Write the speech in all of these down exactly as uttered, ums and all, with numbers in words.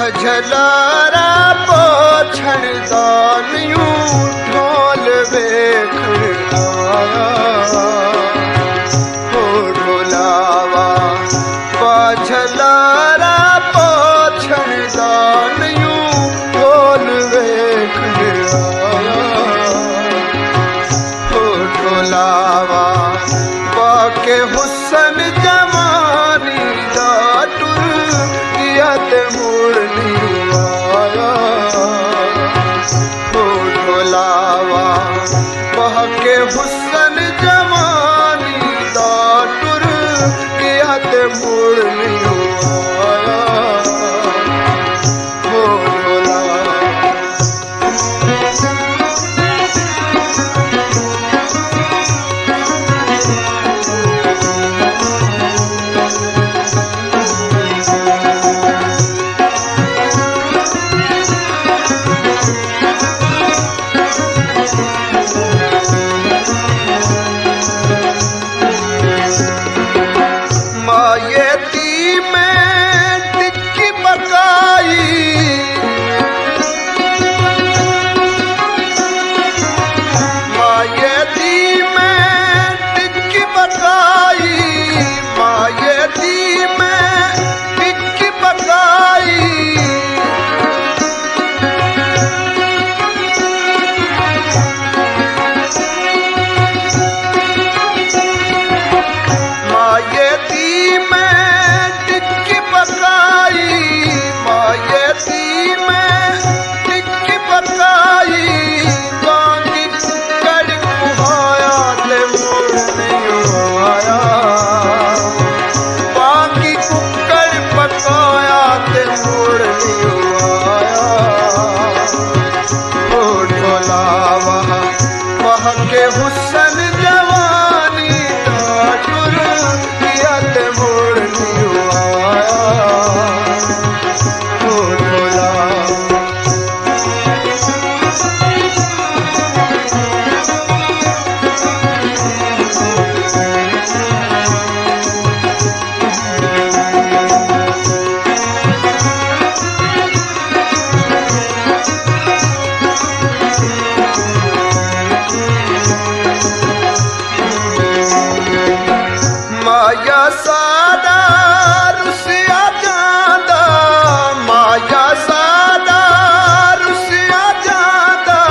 झलारा पोछण दानियूं ढोल वेखण आया हो ढोलावा झलारा पोछण दानियूं ढोल वेखण आया हो ढोलावा बाके हुसन जवानी दा टुर किया ते मुड़नी आया हो ढोलावा बाके हुसन जवानी दा टुर किया ते मुड़नी आया हो ढोलावा के हुसन जवानी दा टुर किया ते मुड़नी आया हो ढोलावा माया सादा रुसिया जादा माया सादा रुसिया जादा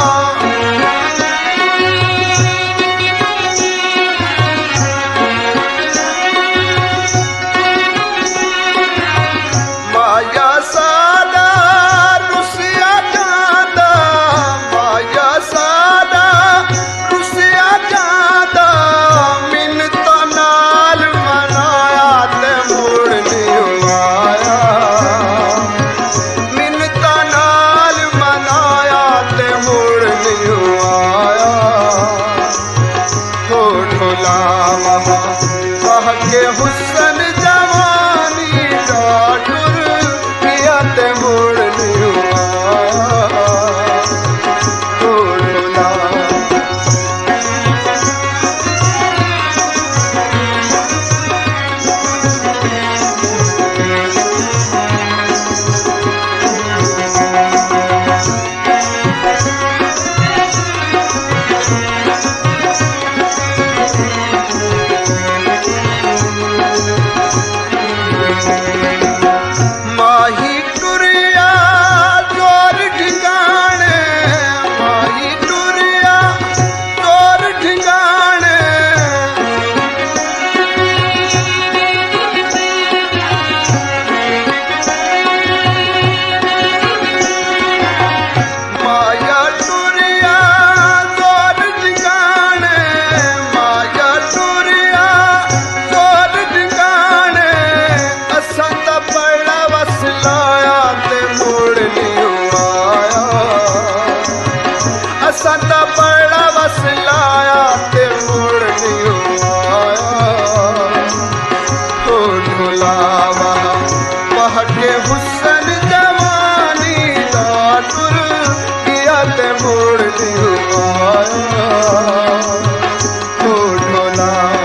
माया सादा रुसिया जादा माया सादा रुसिया जादा के हुसन जवानी दा टुर किया ते मुड़नी आया हो ढोलावा माही टुरिया जोर ठिकाने माही टुरिया जोर ठिकाने माया टुरिया जोर ठिकाने माया टुरिया जोर ठिकाने असां ता पड़ा वसलाया ते मुड़नी आया असां ता पड़ा वसलाया ते मुड़नी आया हो ढोलावा के हुसन जवानी दा टुर किया ते मुड़नी आया हो ढोलावा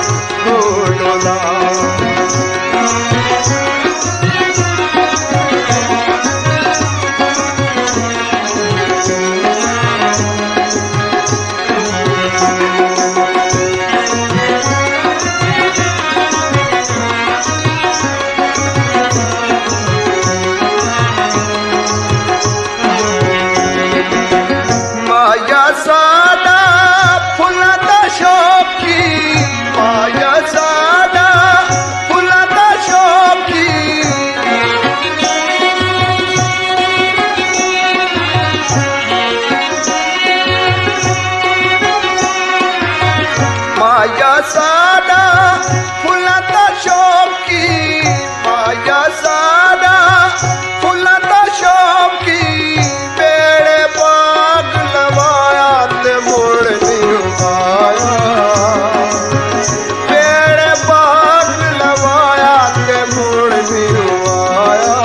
हो डोला माया सादा फुलता शौकी माया सादा फुलता शौकी माया सादा फुलता शौकी माया सादा फुलता शौकी पेड़ बाग लवाया ते मोड़ नहीं आया पेड़ बाग लवाया ते मोड़ नहीं आया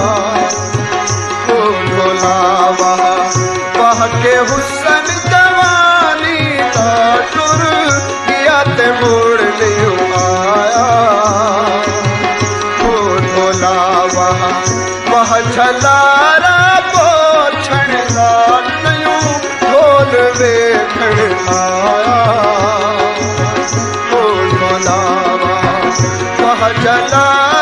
हो डोला वहा वह के हुस्न जवानी का टुर गया ते मोड़ नहीं आया हो डोला वहा वह झलारा पोछण लाटयूं ढोल वेखण आया हो डोला वहा वह झलारा